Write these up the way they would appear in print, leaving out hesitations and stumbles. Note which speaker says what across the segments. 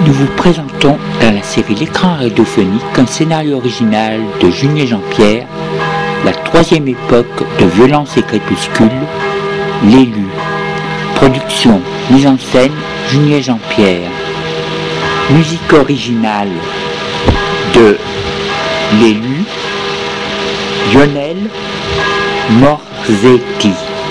Speaker 1: Nous vous présentons dans la série L'écran radiophonique un scénario original de Julien Jean-Pierre, la troisième époque de Violence et Crépuscule, L'élu. Production, mise en scène, Julien Jean-Pierre. Musique originale de L'élu, Lionel Morzetti.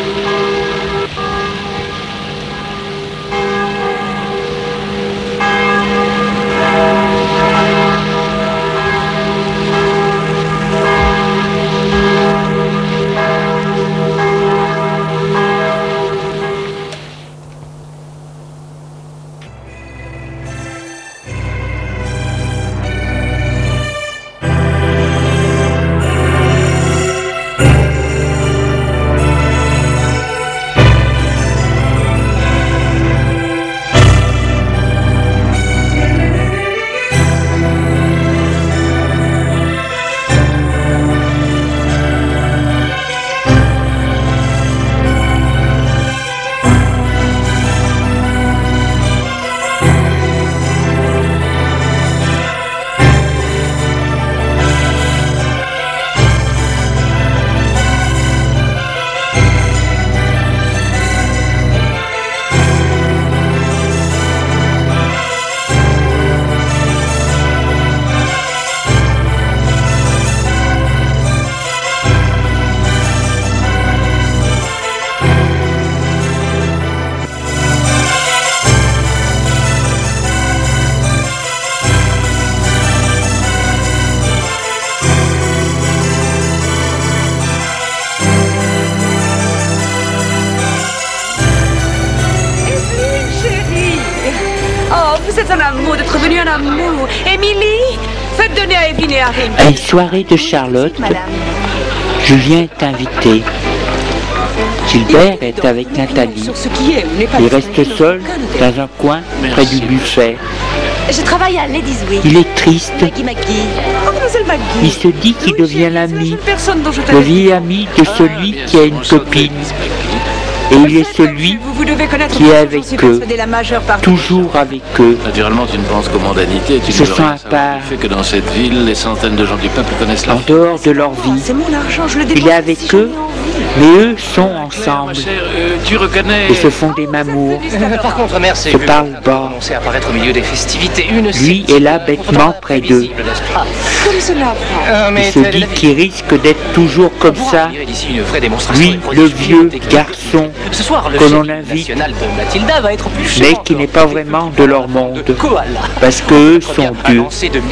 Speaker 1: À une soirée de Charlotte, Julien est invité. Gilbert est avec Nathalie. Il reste seul dans un coin près du buffet.
Speaker 2: Je travaille à Ladies Week.
Speaker 1: Il est triste. Il se dit qu'il devient l'ami, le vieil ami de celui qui a une copine. Et il est celui qui est avec eux, toujours avec eux.
Speaker 3: Naturellement, tu ne penses qu'aux mondanités, tu
Speaker 1: se sent à part.
Speaker 3: Il fait que dans cette ville, les centaines de gens du peuple connaissent la
Speaker 1: en dehors de leur vie. Il est avec eux, mais eux sont ensemble.
Speaker 3: Tu reconnais...
Speaker 1: Et se font des mamours.
Speaker 4: Par contre,
Speaker 1: se parlent bas.
Speaker 4: À apparaître au milieu des festivités.
Speaker 1: Lui est là bêtement près d'eux.
Speaker 2: Comme cela.
Speaker 1: Il se dit qu'il risque d'être toujours comme ça. Lui, le vieux garçon que l'on invite, mais qui n'est pas vraiment de leur monde, parce qu'eux sont durs.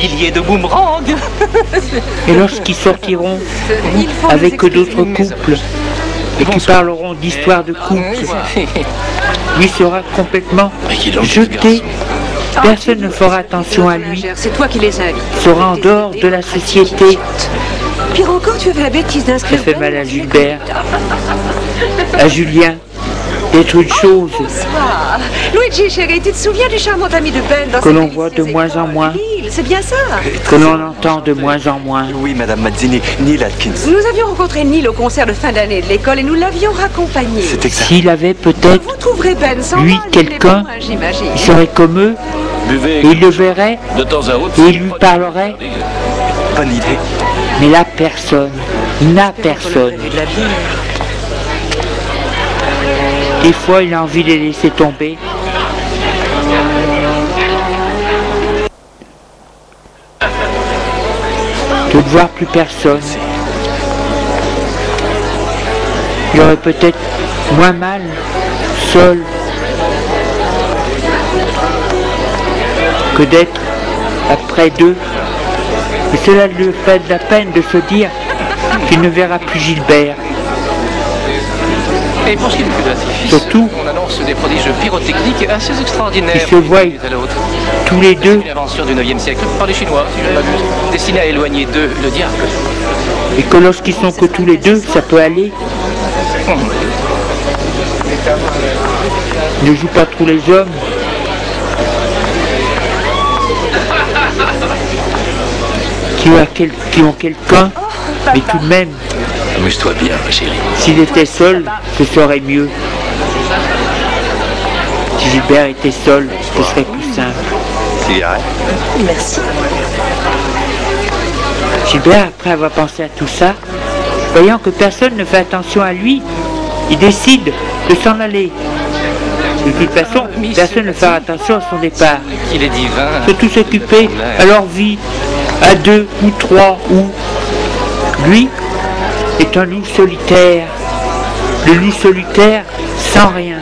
Speaker 1: Et lorsqu'ils sortiront avec d'autres couples, et qui parleront d'histoires de couple, lui sera complètement jeté. Personne ne fera attention à lui.
Speaker 2: C'est toi qui les invites.
Speaker 1: Sera en dehors de la société.
Speaker 2: Pire encore, tu as fait la bêtise d'inscrire.
Speaker 1: Ça fait mal à Gilbert, à Julien, d'être une chose.
Speaker 2: Luigi, chérie, tu te souviens du charmant ami de Ben
Speaker 1: que l'on voit de moins en moins,
Speaker 2: c'est bien ça.
Speaker 1: Que l'on entend de moins en moins.
Speaker 5: Oui, Madame Mazzini, Neil Atkins.
Speaker 2: Nous avions rencontré Neil au concert de fin d'année de l'école et nous l'avions raccompagné.
Speaker 5: C'est exact.
Speaker 1: S'il avait peut-être,
Speaker 2: vous trouverez Ben sans
Speaker 1: lui, quelqu'un, il serait comme eux, et il le verrait,
Speaker 3: de temps à autre,
Speaker 1: et il lui parlerait.
Speaker 5: Bonne idée.
Speaker 1: Mais là, personne. Il n'a personne. Des fois, il a envie de les laisser tomber. De ne voir plus personne. Il aurait peut-être moins mal, seul, que d'être après d'eux. Et cela lui fait de la peine de se dire qu'il ne verra plus Gilbert.
Speaker 4: Et pour ce qui est du plus
Speaker 1: surtout,
Speaker 4: on annonce des prodiges pyrotechniques assez extraordinaires.
Speaker 1: Ils se voient tous les deux.
Speaker 4: Une invention du 9e siècle par les Chinois, si je ne m'abuse, destinée à éloigner d'eux le diable.
Speaker 1: Et que lorsqu'ils sont que tous les deux, ça peut aller. Ne joue pas trop les hommes. Qui ont quelqu'un, mais tout de même,
Speaker 3: amuse-toi bien, ma chérie.
Speaker 1: S'il était seul, ce serait mieux. Si Gilbert était seul, ce serait plus simple.
Speaker 5: cigarette.
Speaker 6: Merci.
Speaker 1: Gilbert, après avoir pensé à tout ça, voyant que personne ne fait attention à lui, il décide de s'en aller. De toute façon, personne ne fera attention à son départ.
Speaker 4: Il est divin.
Speaker 1: Surtout s'occuper à leur vie, à 2 ou 3 ou... Lui est un loup solitaire. Le loup solitaire sans rien.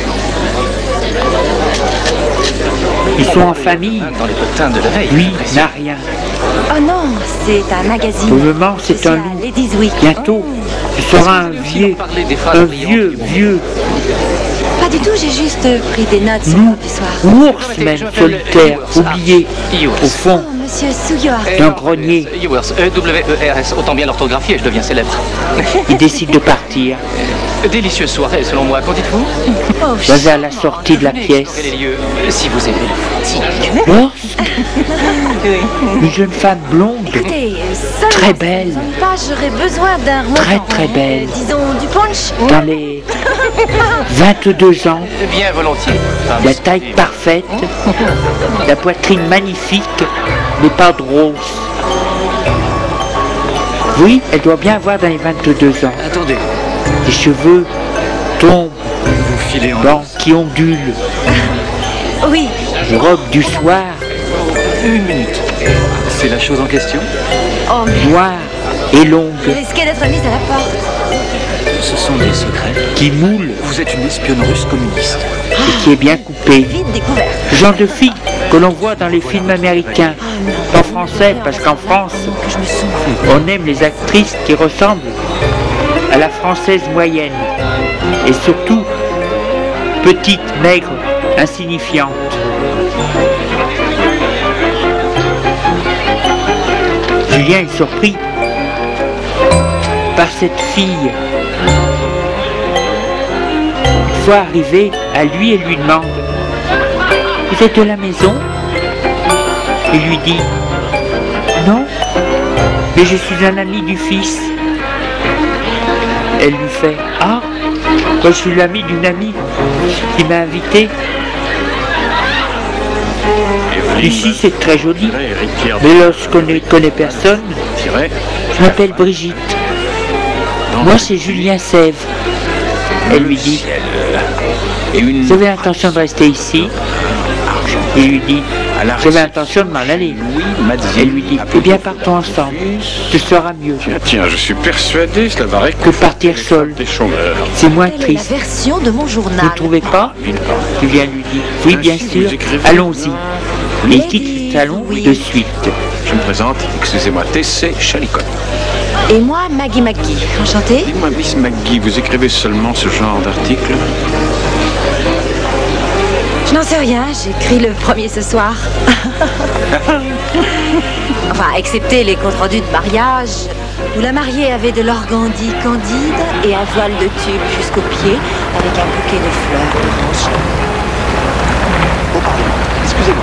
Speaker 1: Ils sont en famille.
Speaker 4: Dans les potins de la veille.
Speaker 1: Lui n'a rien.
Speaker 6: Oh non, c'est un magazine.
Speaker 1: Pour le moment, c'est un loup.
Speaker 6: Ladies Week.
Speaker 1: Bientôt, ce sera un vieux, vieux
Speaker 6: Pas du tout, j'ai juste pris des notes sur
Speaker 1: loup,
Speaker 6: du soir.
Speaker 1: ours même solitaire, oublié, au fond
Speaker 6: Oh, monsieur Sugiyuar.
Speaker 1: d'un grenier.
Speaker 4: Ewers, E-W-E-R-S, autant bien l'orthographier et je deviens célèbre.
Speaker 1: Il décide de partir.
Speaker 4: Délicieuse soirée, selon moi, qu'en dites-vous?
Speaker 6: Oh,
Speaker 1: Vers la sortie de la pièce,
Speaker 4: Quel est les lieux, si vous aimez le footing.
Speaker 1: lorsque une jeune femme blonde,
Speaker 6: écoutez, seulement
Speaker 1: très
Speaker 6: si
Speaker 1: belle,
Speaker 6: ça vous ennuie pas, j'aurais besoin d'un
Speaker 1: très belle,
Speaker 6: disons du punch.
Speaker 1: dans les 22 ans,
Speaker 4: Bien volontiers.
Speaker 1: la taille parfaite, la poitrine magnifique, les pas de rose. Oui, elle doit bien avoir dans les 22 ans.
Speaker 4: Attendez,
Speaker 1: Les cheveux tombent,
Speaker 5: Vous filez en
Speaker 1: blancs qui ondulent,
Speaker 6: Oui,
Speaker 1: robe du soir,
Speaker 5: une minute. C'est la chose en question?
Speaker 6: oh mais
Speaker 1: noire et longue,
Speaker 6: risquez d'être mise à la porte.
Speaker 5: Ce sont des secrets.
Speaker 1: qui moule
Speaker 5: Vous êtes une espionne russe communiste.
Speaker 1: et qui est bien coupée.
Speaker 6: Vite découverte.
Speaker 1: Le genre de fille que l'on voit dans les films américains, pas français, parce qu'en France,
Speaker 6: Que je me souviens.
Speaker 1: on aime les actrices qui ressemblent à la française moyenne. Et surtout, petite, maigre, insignifiante. Julien est surpris par cette fille. Une fois arrivé à lui, elle lui demande: vous êtes de la maison? Il lui dit: non, mais je suis un ami du fils. Elle lui fait: ah, moi je suis l'ami d'une amie qui m'a invité. Ici c'est très joli, mais lorsqu'on ne connaît personne, je m'appelle Brigitte. Moi c'est Julien Sèvres. Elle lui dit: vous avez l'intention de rester ici? Il lui dit: j'avais l'intention de m'en aller. Elle lui dit: eh bien partons ensemble, ce sera mieux
Speaker 7: Tiens, je suis persuadé, cela va
Speaker 1: que partir seul.
Speaker 7: des chômeurs.
Speaker 1: C'est moins
Speaker 6: Quelle est
Speaker 1: triste.
Speaker 6: la version de mon
Speaker 1: Vous
Speaker 6: journal?
Speaker 1: ne trouvez pas? Julien lui dit: oui bien sûr, allons-y. Et il quitte le salon de suite.
Speaker 7: Je me présente, excusez-moi, T.C. Chalicot.
Speaker 6: Et moi, Maggie McGee. Enchantée.
Speaker 7: Dites-moi, Miss McGee, vous écrivez seulement ce genre d'article?
Speaker 6: Je n'en sais rien, j'écris le premier ce soir. Enfin, excepté les comptes rendus de mariage, où la mariée avait de l'organdi candide et un voile de tube jusqu'aux pieds, avec un bouquet de fleurs orange.
Speaker 5: Oh, pardon. Excusez-moi.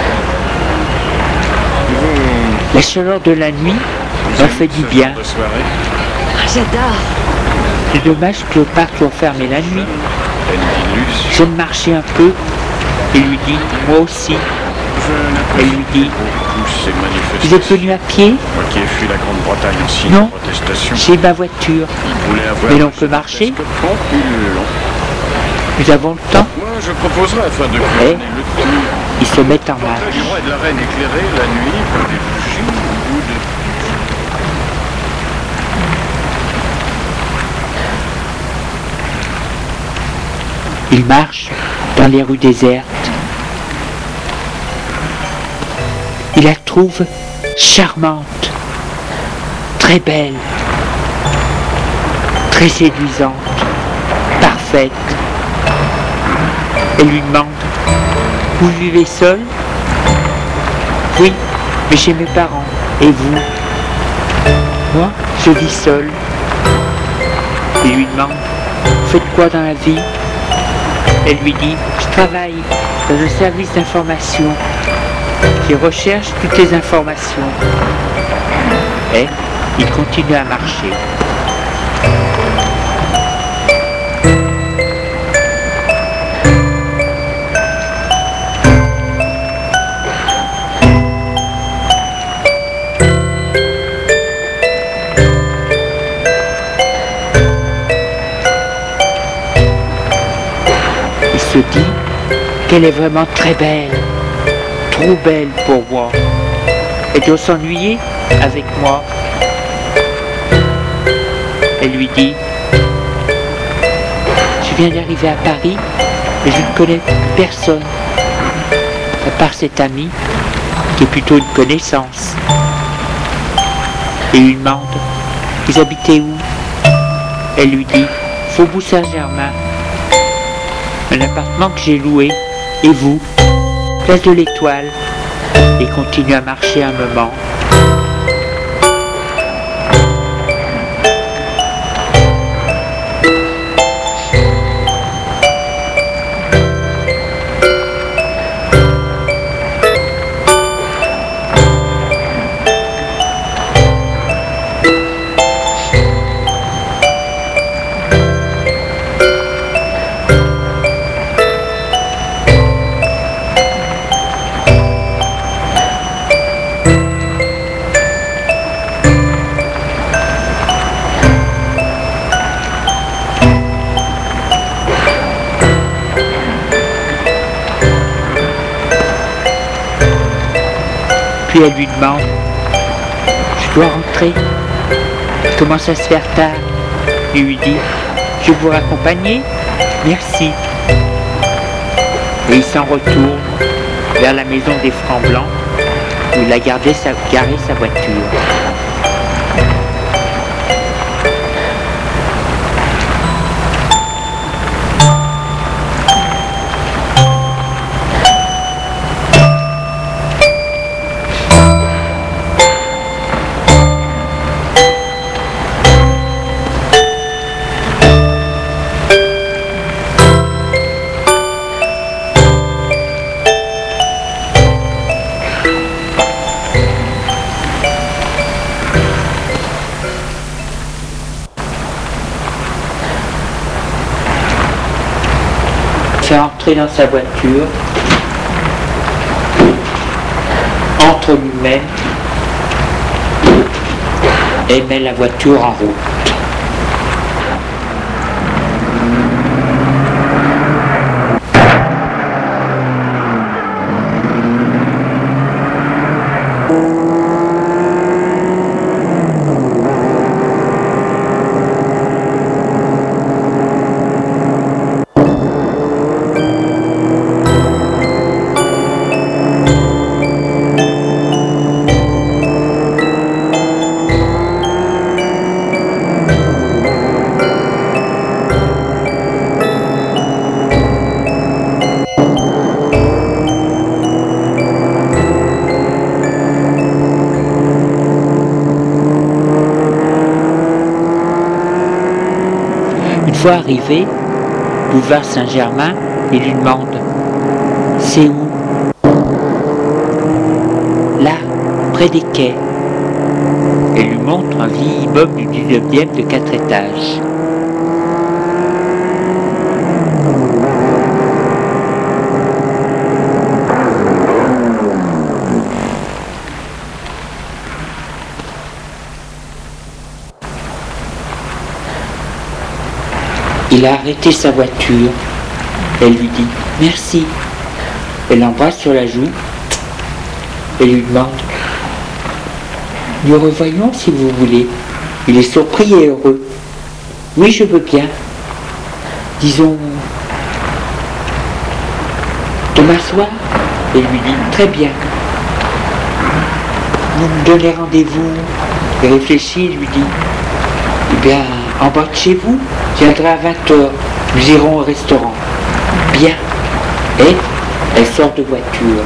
Speaker 1: La chaleur de la nuit m'a fait du bien.
Speaker 7: De soirée,
Speaker 6: Ah, j'adore.
Speaker 1: C'est dommage que le parc soit fermé la nuit.
Speaker 7: peine d'illus.
Speaker 1: J'aime marcher un peu. Il lui dit: moi aussi. Elle lui dit:
Speaker 7: Beaucoup ces
Speaker 1: vous êtes
Speaker 7: manifestations.
Speaker 1: venu à pied?
Speaker 7: Moi qui ai fui la Grande-Bretagne en signe
Speaker 1: Non.
Speaker 7: de protestation,
Speaker 1: J'ai ma voiture.
Speaker 7: ils voulaient avoir...
Speaker 1: Mais l'on peut marcher?
Speaker 7: Long.
Speaker 1: Nous avons le temps.
Speaker 7: Moi, je proposerais, afin de
Speaker 1: Eh,
Speaker 7: couronner le tout,
Speaker 1: ils se mettent en
Speaker 7: portrait
Speaker 1: marche.
Speaker 7: du roi et de la reine éclairé la nuit par des bougies ou de...
Speaker 1: Ils marchent dans les rues désertes. Il la trouve charmante, très belle, très séduisante, parfaite. Elle lui demande: vous vivez seul? Oui, mais chez mes parents. Et vous? Moi, je vis seul. Il lui demande: vous faites quoi dans la vie? Elle lui dit: je travaille dans un service d'information qui recherche toutes les informations. Et il continue à marcher. dit qu'elle est vraiment très belle, trop belle pour moi. Elle doit s'ennuyer avec moi. Elle lui dit, je viens d'arriver à Paris et je ne connais personne, à part cet ami qui est plutôt une connaissance. Et il lui demande, vous habitez où? Elle lui dit, Faubourg Saint-Germain, un appartement que j'ai loué. Et vous? Place de l'Étoile. Et continue à marcher un moment. Puis elle lui demande, je dois rentrer, il commence à se faire tard. Il lui dit, je vais vous raccompagner, merci. Et il s'en retourne vers la maison des Francs Blancs où il a garé sa voiture. Fait entrer dans sa voiture, entre lui-même et met la voiture en route. Une fois arrivé, boulevard Saint-Germain, il lui demande « C'est où ?»« Là, près des quais. » Elle lui montre un vieil immeuble du 19e de 4 étages. Il a arrêté sa voiture. Elle lui dit « Merci ». Elle l'embrasse sur la joue. Elle lui demande « Nous revoyons si vous voulez ». Il est surpris et heureux. « Oui, je veux bien. Disons demain soir ?» Elle lui dit « Très bien. Vous me donnez rendez-vous ?» Il réfléchit et lui dit « Eh bien, en bas de chez vous, je viendrai à 20h, nous irons au restaurant. » Bien. Et elle sort de voiture.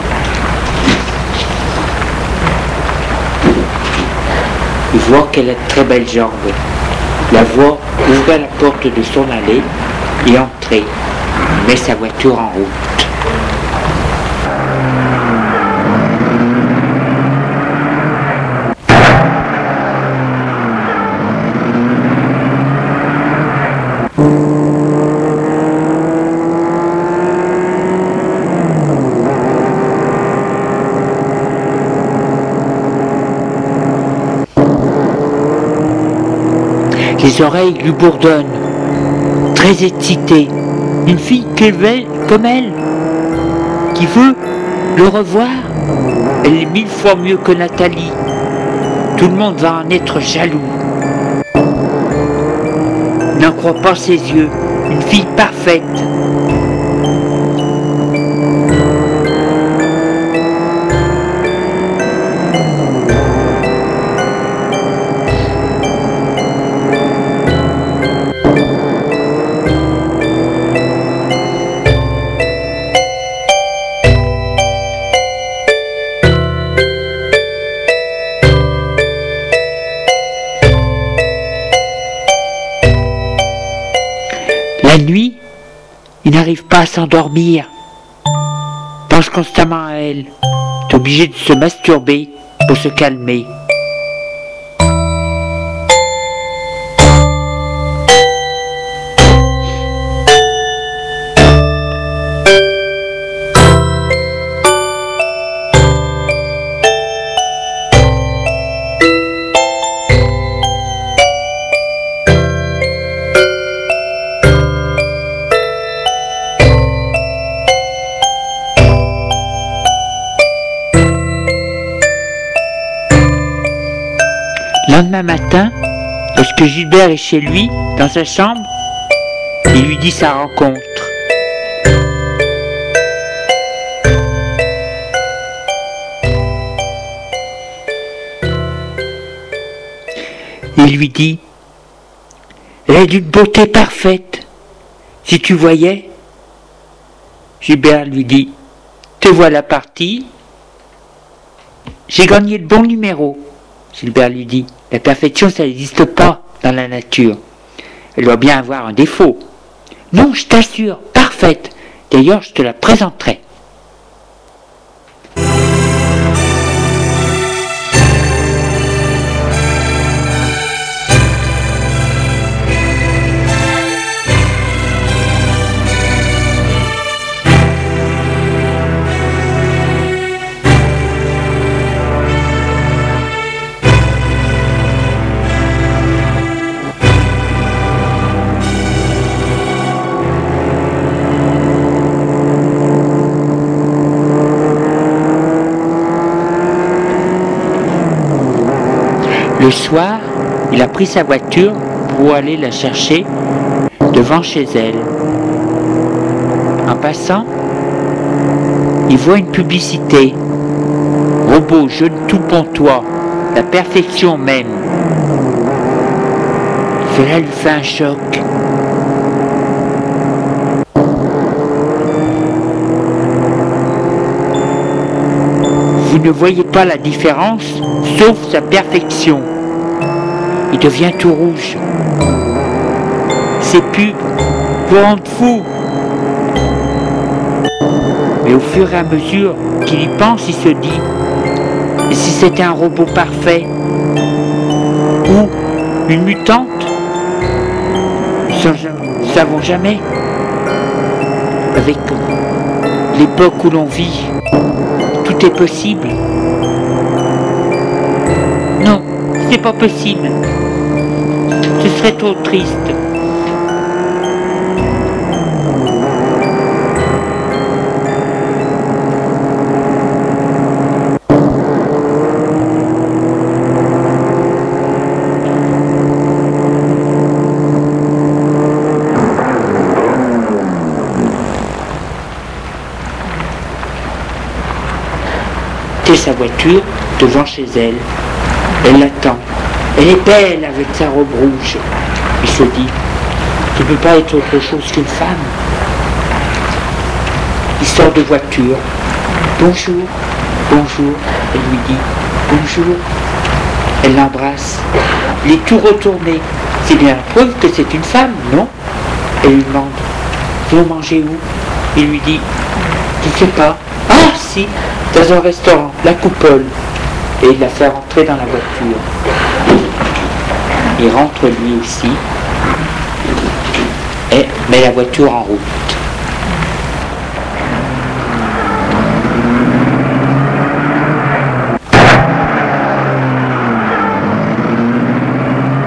Speaker 1: Il voit qu'elle a de très belles jambes. La voit ouvrir la porte de son allée et entrer. Il met sa voiture en route. Les oreilles lui bourdonnent, très excitée. Une fille comme elle, qui veut le revoir. Elle est 1000 fois mieux que Nathalie. Tout le monde va en être jaloux. N'en crois pas ses yeux, une fille parfaite. La nuit, il n'arrive pas à s'endormir. Pense constamment à elle. Est obligé de se masturber pour se calmer. Lendemain matin, lorsque Gilbert est chez lui, dans sa chambre, il lui dit sa rencontre. Il lui dit, elle est d'une beauté parfaite. Si tu voyais. Gilbert lui dit, te voilà parti. J'ai gagné le bon numéro. Gilbert lui dit, la perfection, ça n'existe pas dans la nature. Elle doit bien avoir un défaut. Non, je t'assure, parfaite. D'ailleurs, je te la présenterai. Le soir, il a pris sa voiture pour aller la chercher devant chez elle. En passant, il voit une publicité. Robot jeune tout pontois, la perfection même. Cela lui fait un choc. Vous ne voyez pas la différence, sauf sa perfection. Il devient tout rouge. Ces pubs vous rendent fou. Mais au fur et à mesure qu'il y pense, il se dit, et si c'était un robot parfait ou une mutante? Nous ne savons jamais. Avec l'époque où l'on vit, tout est possible. Non, c'est pas possible. Ce serait trop triste. Sa voiture devant chez elle. Elle l'attend. Elle est belle avec sa robe rouge. Il se dit, tu ne peux pas être autre chose qu'une femme. Il sort de voiture. Bonjour, bonjour. Elle lui dit, bonjour. Elle l'embrasse. Il est tout retourné. C'est bien la preuve que c'est une femme, non? Elle lui demande, vous mangez où? Il lui dit, je ne sais pas. Ah si, dans un restaurant, la Coupole, et il la fait rentrer dans la voiture. Il rentre lui aussi et met la voiture en route.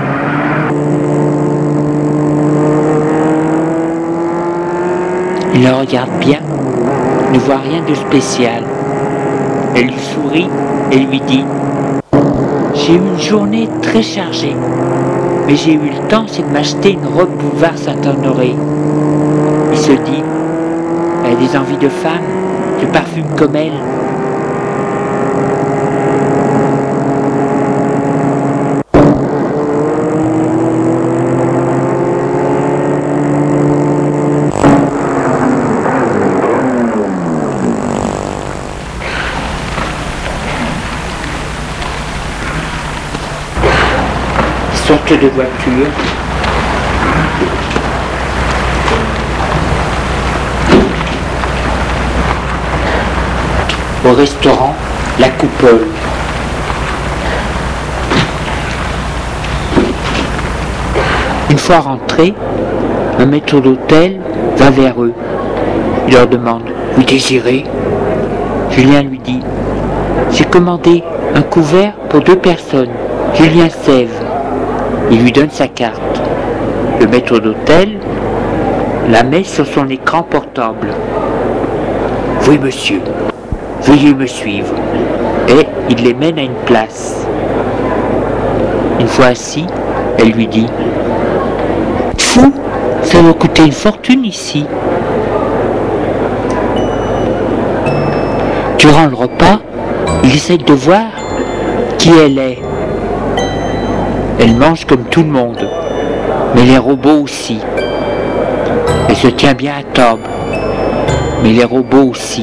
Speaker 1: Il leur regarde bien, ne voit rien de spécial. Elle lui sourit et lui dit « J'ai eu une journée très chargée, mais j'ai eu le temps, c'est de m'acheter une robe boulevard Saint-Honoré. » Il se dit « Elle a des envies de femme, de parfume comme elle. » Sorte de voiture. Au restaurant, la Coupole. Une fois rentré, un maître d'hôtel va vers eux. Il leur demande « Vous désirez ?» Julien lui dit « J'ai commandé un couvert pour 2 personnes, Julien Sève. » Il lui donne sa carte. Le maître d'hôtel la met sur son écran portable. « Oui, monsieur, veuillez me suivre. » Et il les mène à une place. Une fois assis, elle lui dit « Fou, ça va coûter une fortune ici. » Durant le repas, il essaie de voir qui elle est. Elle mange comme tout le monde, mais les robots aussi. Elle se tient bien à table, mais les robots aussi.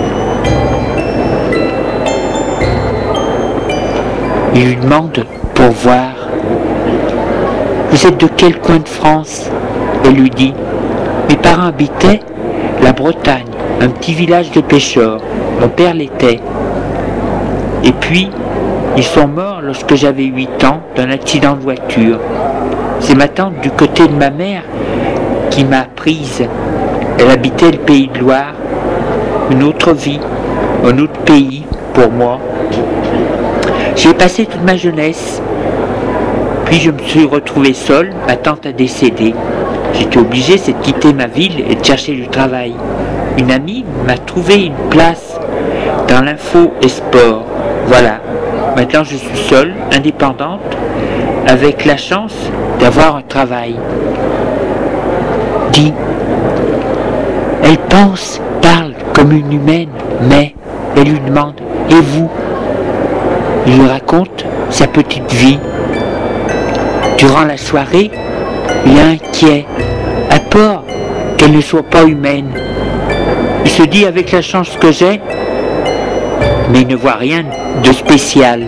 Speaker 1: Il lui demande pour voir. « Vous êtes de quel coin de France ?» Elle lui dit « Mes parents habitaient la Bretagne, un petit village de pêcheurs. Mon père l'était. Et puis, ils sont morts lorsque j'avais 8 ans d'un accident de voiture. C'est ma tante du côté de ma mère qui m'a prise. Elle habitait le Pays de Loire, une autre vie, un autre pays pour moi. J'y ai passé toute ma jeunesse. Puis je me suis retrouvé seul, ma tante a décédé. J'étais obligé de quitter ma ville et de chercher du travail. Une amie m'a trouvé une place dans l'info et sport. Voilà. Maintenant je suis seule, indépendante, avec la chance d'avoir un travail. Dit. Elle pense, parle comme une humaine, mais elle lui demande « Et vous ?» Il lui raconte sa petite vie. Durant la soirée, il est inquiet, à peur qu'elle ne soit pas humaine. Il se dit avec la chance que j'ai, mais il ne voit rien de spécial.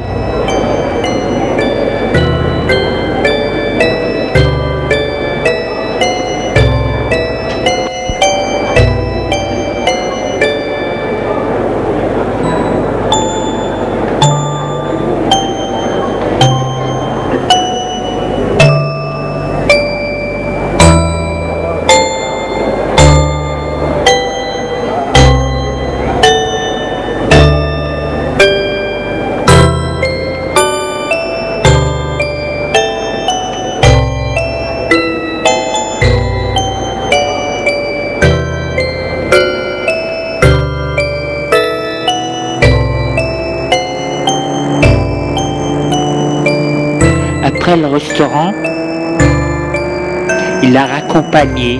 Speaker 1: Après le restaurant, il l'a raccompagnée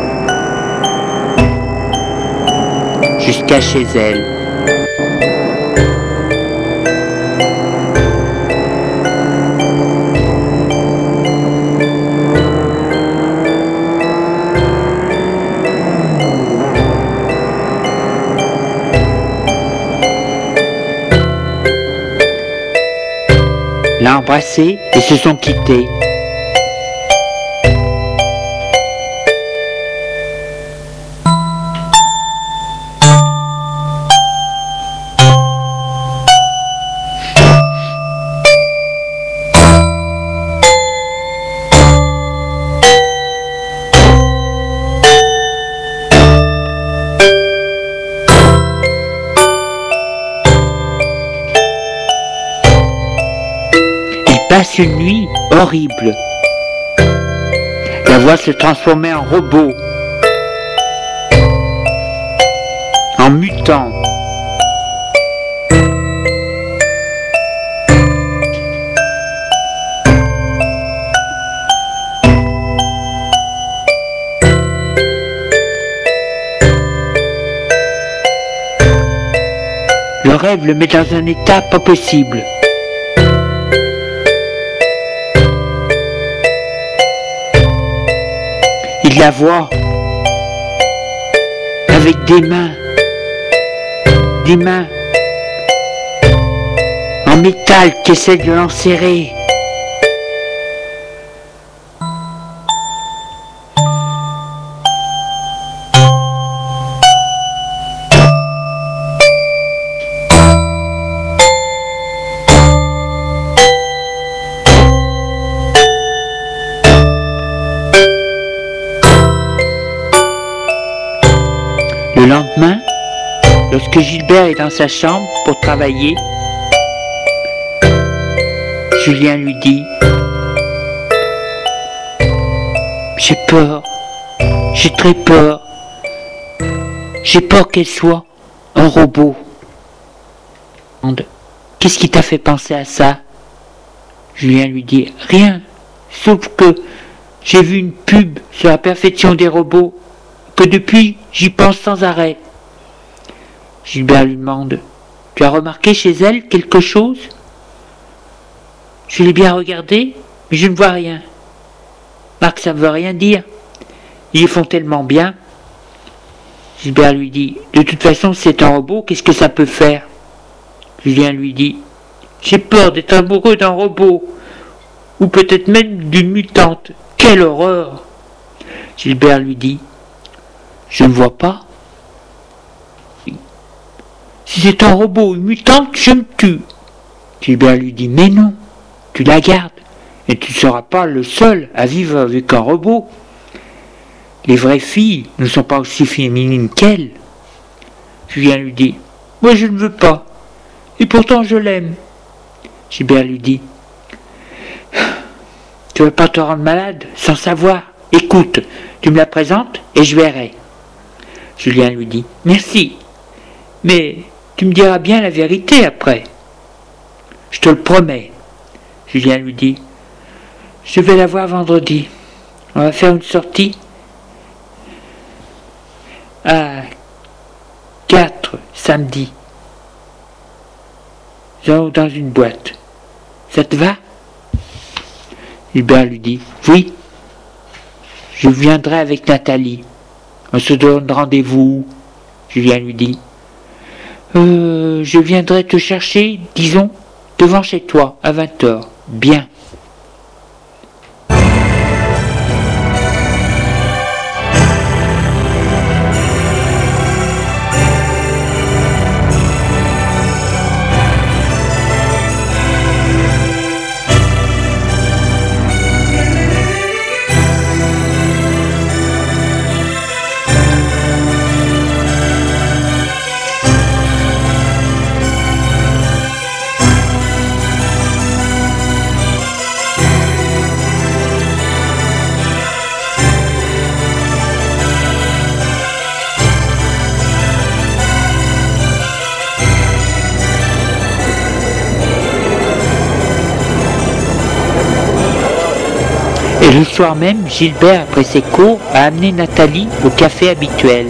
Speaker 1: jusqu'à chez elle. L'a embrassé et se sont quittés. Passe une nuit horrible. La voix se transformait en robot. en mutant. Le rêve le met dans un état pas possible. Il la voit avec des mains en métal qui essaient de l'enserrer. Le lendemain, lorsque Gilbert est dans sa chambre pour travailler, Julien lui dit « J'ai peur, j'ai très peur, j'ai peur qu'elle soit un robot. » Qu'est-ce qui t'a fait penser à ça? Julien lui dit « Rien, sauf que j'ai vu une pub sur la perfection des robots, que depuis j'y pense sans arrêt. » Gilbert lui demande « Tu as remarqué chez elle quelque chose ?» « Je l'ai bien regardé, mais je ne vois rien. » Marc, ça ne veut rien dire. Ils les font tellement bien. Gilbert lui dit « De toute façon, c'est un robot, qu'est-ce que ça peut faire ?» Julien lui dit « J'ai peur d'être amoureux d'un robot, ou peut-être même d'une mutante. Quelle horreur !» Gilbert lui dit « Je ne vois pas. Si c'est un robot ou une mutante, je me tue. » Gilbert lui dit « Mais non, tu la gardes, et tu ne seras pas le seul à vivre avec un robot. Les vraies filles ne sont pas aussi féminines qu'elle. » Julien lui dit « Moi je ne veux pas, et pourtant je l'aime. » Gilbert lui dit « Tu ne veux pas te rendre malade sans savoir. Écoute, tu me la présentes et je verrai. » Julien lui dit « Merci, mais tu me diras bien la vérité après. » « Je te le promets. » Julien lui dit « Je vais la voir vendredi. On va faire une sortie à 4 samedi. Nous allons dans une boîte. Ça te va ?» Hubert lui dit « Oui. Je viendrai avec Nathalie. On se donne rendez-vous. » Julien lui dit « Je viendrai te chercher, disons, devant chez toi, à 20h. Bien. » Et le soir même, Gilbert, après ses cours, a amené Nathalie au café habituel.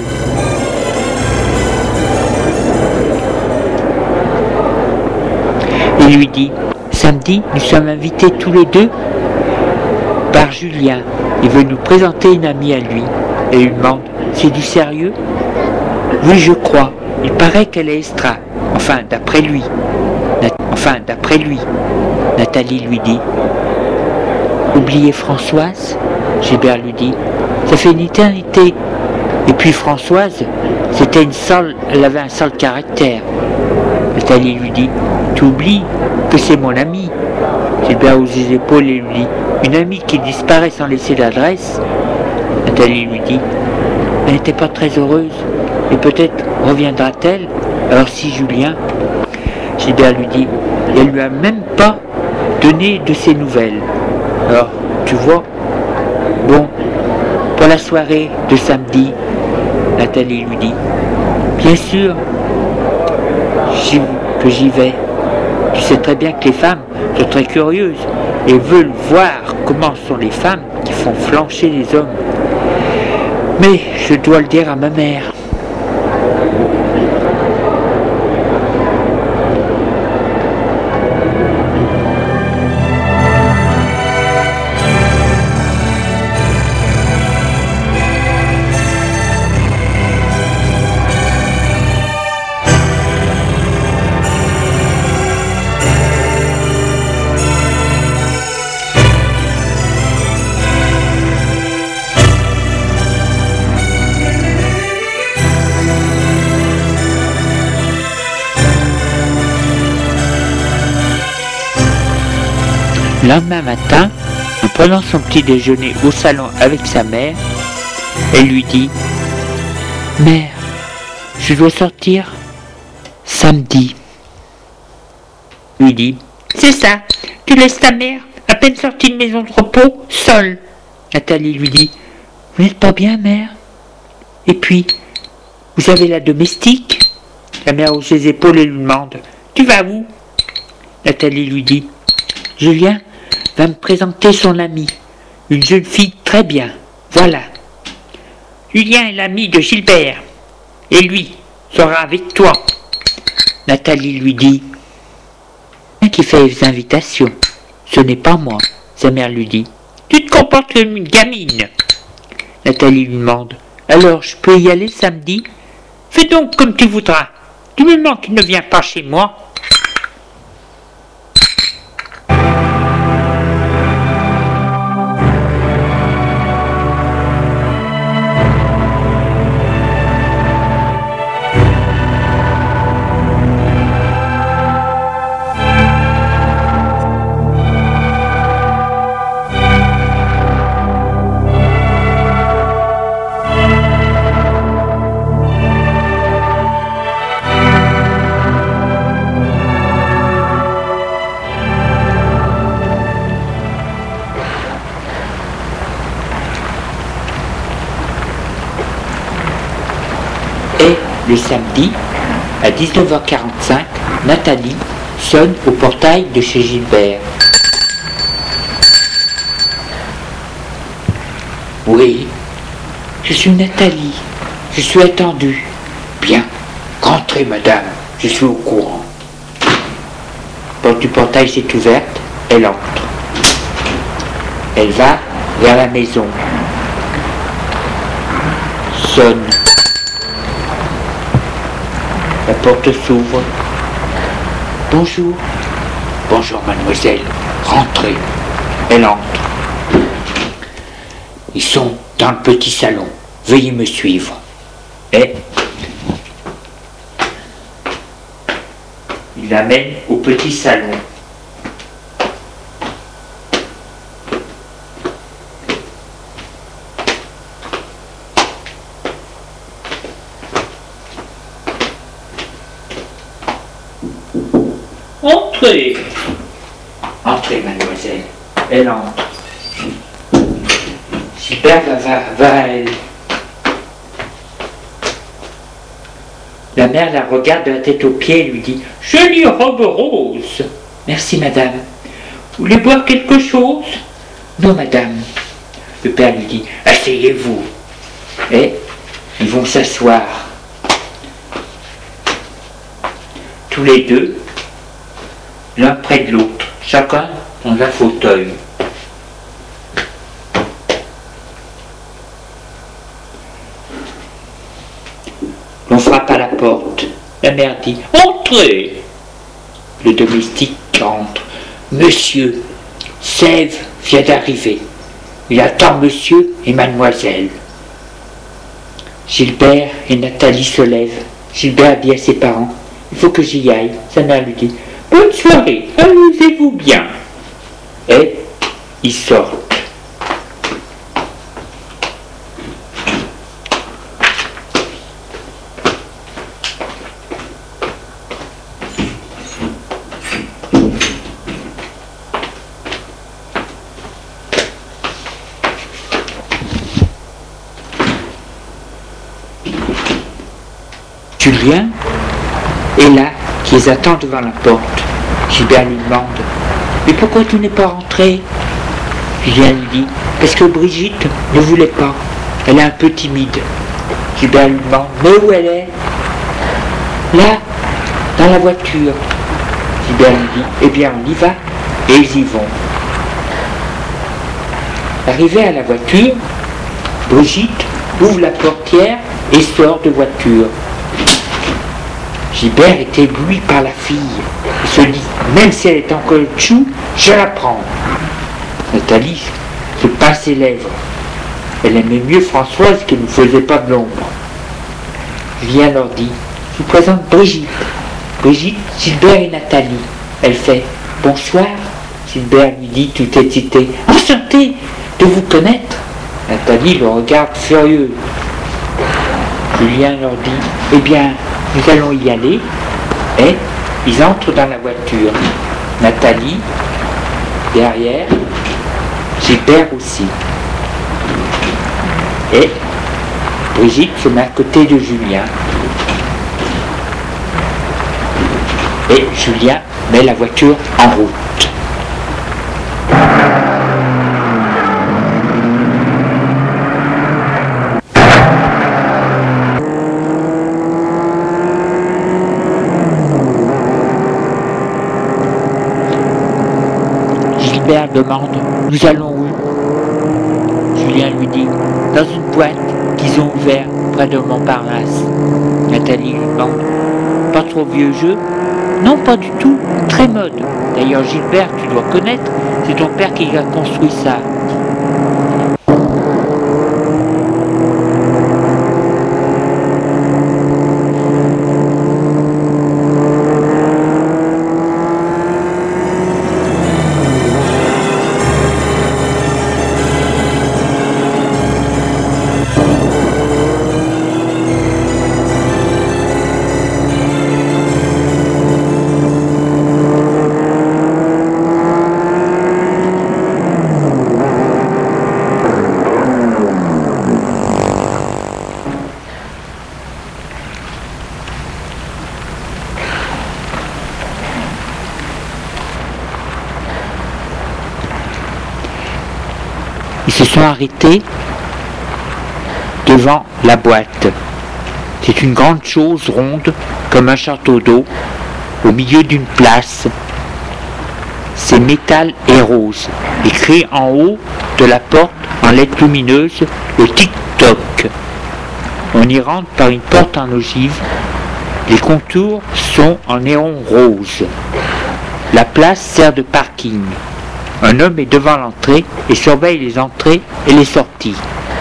Speaker 1: Il lui dit « Samedi, nous sommes invités tous les deux par Julien. Il veut nous présenter une amie à lui. » Et il lui demande « C'est du sérieux ?»« Oui, je crois. Il paraît qu'elle est extra. Enfin, d'après lui. » Nathalie lui dit « Oubliez Françoise ?» Gilbert lui dit « Ça fait une éternité. Et puis Françoise, elle avait un sale caractère. » Nathalie lui dit « Tu oublies que c'est mon amie. » Gilbert hausse les épaules et lui dit « Une amie qui disparaît sans laisser d'adresse ?» Nathalie lui dit « Elle n'était pas très heureuse. Et peut-être reviendra-t-elle. Alors si Julien... » Gilbert lui dit « Elle lui a même pas donné de ses nouvelles. Alors, tu vois, bon, pour la soirée de samedi, Nathalie lui dit, Bien sûr, que j'y vais. Tu sais très bien que les femmes sont très curieuses et veulent voir comment sont les femmes qui font flancher les hommes. Mais je dois le dire à ma mère. Le lendemain matin, en prenant son petit déjeuner au salon avec sa mère, elle lui dit « Mère, je dois sortir samedi. » Lui dit « C'est ça, tu laisses ta mère, à peine sortie de maison de repos, seule. » Nathalie lui dit « Vous n'êtes pas bien, mère? Et puis, vous avez la domestique ?» La mère hausse les épaules et lui demande « Tu vas où ?» Nathalie lui dit « Julien va me présenter son amie, une jeune fille très bien, voilà. Julien est l'ami de Gilbert, et lui sera avec toi. » Nathalie lui dit « Qui fait les invitations, ce n'est pas moi. » Sa mère lui dit « Tu te comportes comme une gamine. » Nathalie lui demande « Alors je peux y aller samedi? Fais donc comme tu voudras. Du moment qu'il ne vient pas chez moi. » Le samedi, à 19h45, Nathalie sonne au portail de chez Gilbert. « Oui, je suis Nathalie, je suis attendue. »« Bien, rentrez madame, je suis au courant. » La porte du portail s'est ouverte, elle entre. Elle va vers la maison. Sonne. La porte s'ouvre. « Bonjour. »« Bonjour, mademoiselle. Rentrez. » Elle entre. Ils sont dans le petit salon. Veuillez me suivre. Et il l'amène au petit salon. Entrez. Entrez, mademoiselle. Elle entre. Gilbert va à elle. La mère la regarde de la tête aux pieds et lui dit « Jolie robe rose !»« Merci, madame. Vous voulez boire quelque chose ?»« Non, madame. » Le père lui dit « Asseyez-vous. » Et ils vont s'asseoir. Tous les deux, l'un près de l'autre, chacun dans un fauteuil. On frappe à la porte. La mère dit « Entrez !» Le domestique entre. « Monsieur, Sève vient d'arriver. Il attend monsieur et mademoiselle. » Gilbert et Nathalie se lèvent. Gilbert dit à ses parents « Il faut que j'y aille. » Sa mère lui dit « Bonne soirée, amusez-vous bien. » Et ils sortent. Julien est là, qui les attend devant la porte. Gilbert lui demande « Mais pourquoi tu n'es pas rentré ?» Julien lui dit « Parce que Brigitte ne voulait pas. Elle est un peu timide. » Gilbert lui demande « Mais où elle est ?»« Là, dans la voiture. » Gilbert lui dit « Eh bien, on y va. » Et ils y vont. Arrivé à la voiture, Brigitte ouvre la portière et sort de voiture. Gilbert est ébloui par la fille. Il se dit, même si elle est en caoutchouc, je la prends. Nathalie se pince ses lèvres. Elle aimait mieux Françoise qui ne faisait pas de l'ombre. Julien leur dit, je vous présente Brigitte. Brigitte, Gilbert et Nathalie. Elle fait, bonsoir. Gilbert lui dit tout excité, enchanté de vous connaître. Nathalie le regarde furieuse. Julien leur dit, eh bien, nous allons y aller. Et ils entrent dans la voiture. Nathalie, derrière, Gilbert aussi. Et Brigitte se met à côté de Julien. Et Julien met la voiture en route. Gilbert demande « Nous allons où ?» Julien lui dit « Dans une boîte qu'ils ont ouverte près de Montparnasse. » Nathalie lui demande « Pas trop vieux jeu ?» « Non, pas du tout, très mode. D'ailleurs, Gilbert, tu dois connaître, c'est ton père qui a construit ça. » Ils se sont arrêtés devant la boîte. C'est une grande chose ronde, comme un château d'eau, au milieu d'une place. C'est métal et rose, écrit en haut de la porte en lettres lumineuses, le tic-toc. On y rentre par une porte en ogive. Les contours sont en néon rose. La place sert de parking. Un homme est devant l'entrée et surveille les entrées et les sorties.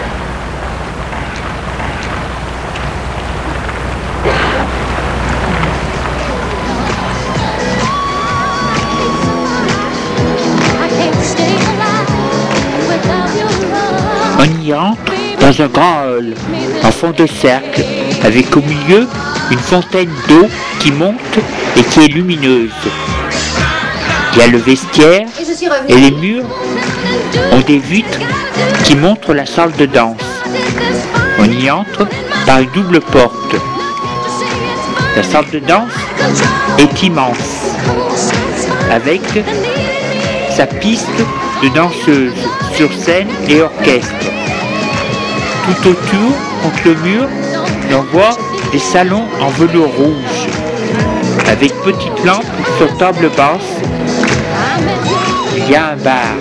Speaker 1: On y entre dans un grand hall, en fond de cercle, avec au milieu une fontaine d'eau qui monte et qui est lumineuse. Il y a le vestiaire et les murs ont des vitres qui montrent la salle de danse. On y entre par une double porte. La salle de danse est immense, avec sa piste de danseuses sur scène et orchestre. Tout autour, contre le mur, on voit des salons en velours rouge, avec petites lampes sur table basse. Il y a un bar.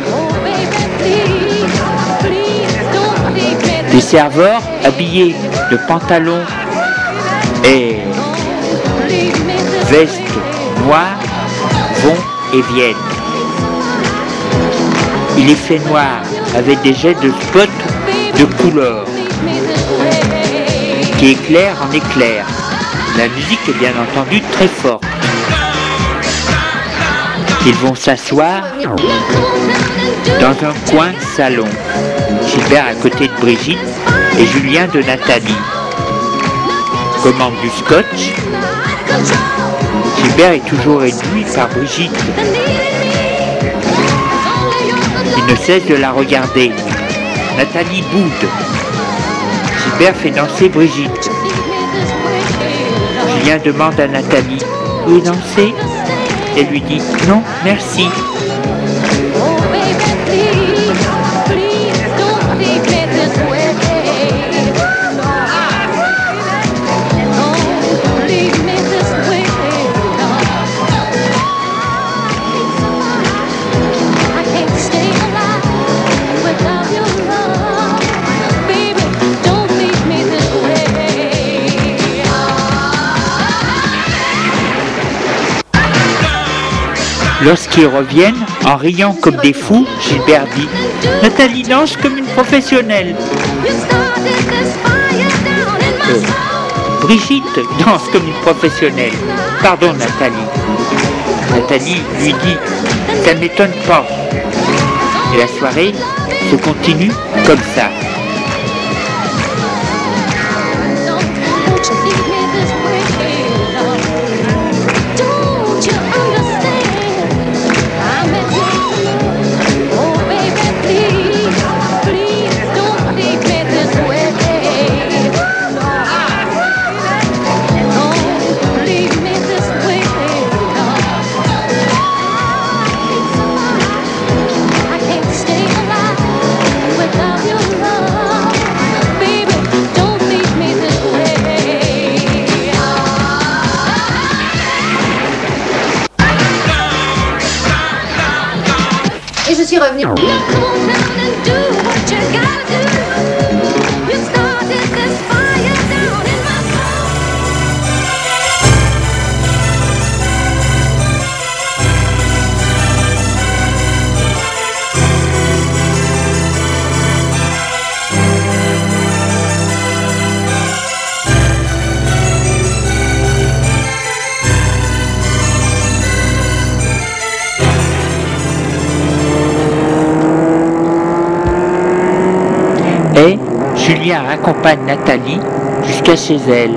Speaker 1: Des serveurs habillés de pantalons et vestes noires vont et viennent. Il est fait noir avec des jets de spots de couleurs qui éclairent en éclairs. La musique est bien entendu très forte. Ils vont s'asseoir dans un coin salon. Gilbert à côté de Brigitte et Julien de Nathalie. Commande du scotch. Gilbert est toujours réduit par Brigitte. Il ne cesse de la regarder. Nathalie boude. Gilbert fait danser Brigitte. Julien demande à Nathalie, « Vous dansez ?» Elle lui dit, « Non, merci. » Lorsqu'ils reviennent, en riant comme des fous, Gilbert dit « Nathalie danse comme une professionnelle. » Brigitte danse comme une professionnelle. Pardon Nathalie. Nathalie lui dit « Ça ne m'étonne pas. » Et la soirée se continue comme ça.
Speaker 6: Et je suis revenue.
Speaker 1: Et Julien accompagne Nathalie jusqu'à chez elle.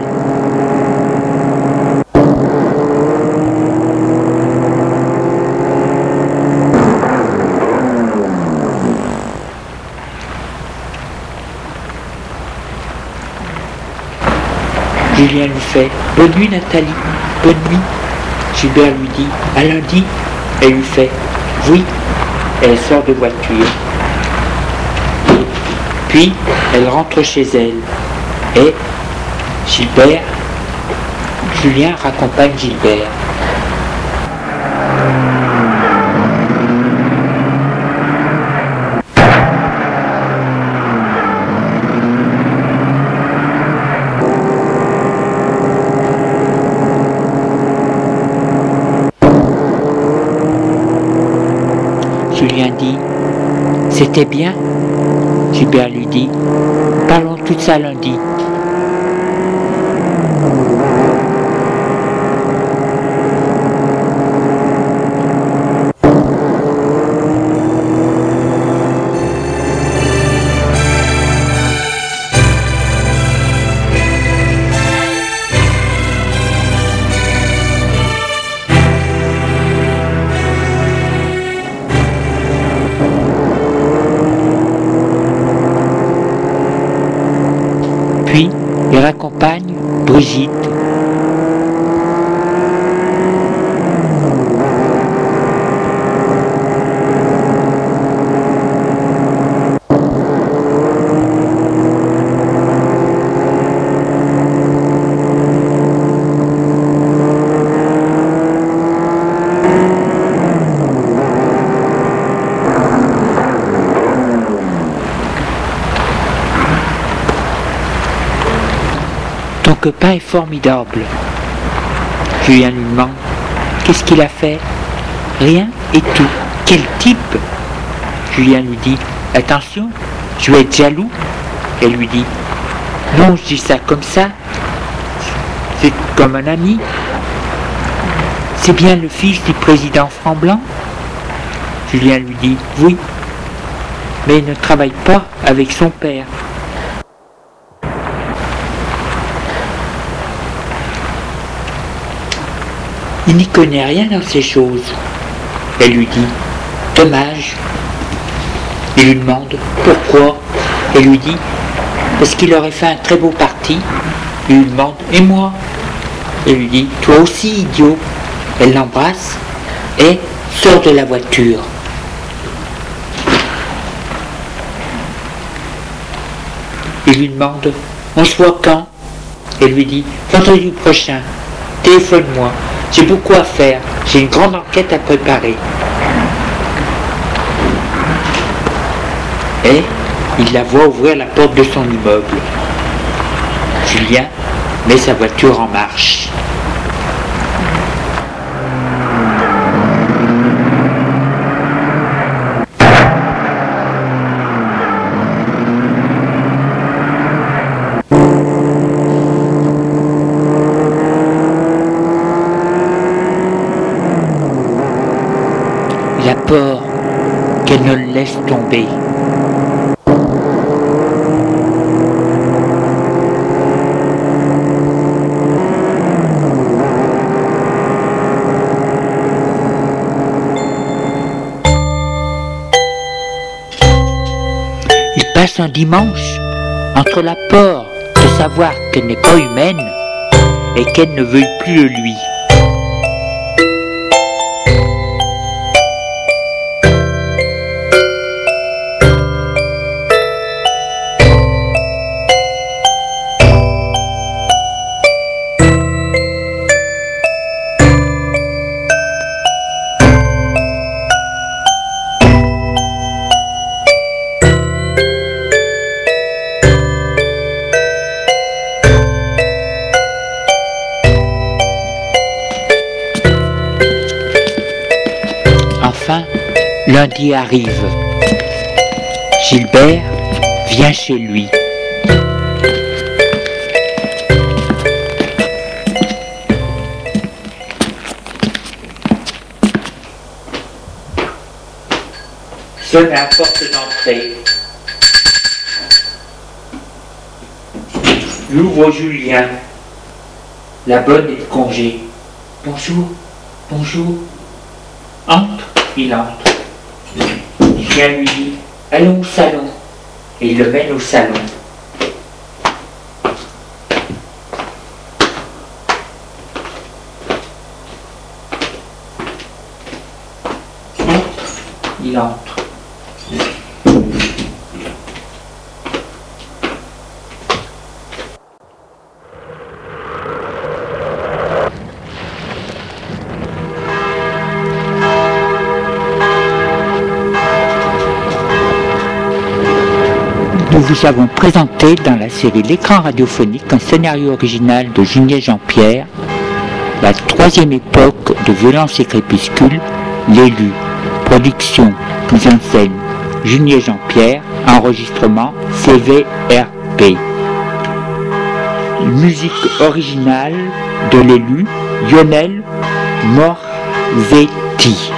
Speaker 1: Julien lui fait « Bonne nuit Nathalie, bonne nuit ». Gilbert lui dit « À lundi ». Elle lui fait « Oui ». Elle sort de voiture. Puis, elle rentre chez elle. Et Julien raccompagne Gilbert. Julien dit « C'était bien ?» Gilbert lui dit « Parlons tout ça lundi. » Puis, il raccompagne Brigitte. Ton copain est formidable. Julien lui demande « Qu'est-ce qu'il a fait ?»« Rien et tout. Quel type ?» Julien lui dit « Attention, je vais être jaloux. » Elle lui dit « Non, je dis ça comme ça. C'est comme un ami. C'est bien le fils du président Franc-Blanc ?» Julien lui dit « Oui, mais il ne travaille pas avec son père. » Il n'y connaît rien dans ces choses. Elle lui dit « Dommage ». Il lui demande « Pourquoi ?» Elle lui dit « Parce qu'il aurait fait un très beau parti ». Il lui demande « Et moi ?» et lui dit « Toi aussi, idiot !» Elle l'embrasse et sort de la voiture. Il lui demande « On se voit quand ?» Elle lui dit « Vendredi prochain, téléphone-moi, j'ai beaucoup à faire, j'ai une grande enquête à préparer. » Et il la voit ouvrir la porte de son immeuble. Julien met sa voiture en marche. Il a peur qu'elle ne le laisse tomber. Il passe un dimanche entre la peur de savoir qu'elle n'est pas humaine et qu'elle ne veuille plus de lui. Enfin, lundi arrive. Gilbert vient chez lui. Sonne à la porte d'entrée. Il ouvre Julien. La bonne est de congé. Bonjour, bonjour. Entre. Il entre. Julien lui dit « Allons au salon » et il le mène au salon. Il entre. Nous vous avons présenté dans la série L'écran radiophonique un scénario original de Junier Jean-Pierre, la troisième époque de Violence et Crépuscule, l'élu, production, mise en scène, Junier Jean-Pierre, enregistrement CVRP. Musique originale de l'élu, Lionel Morzetti.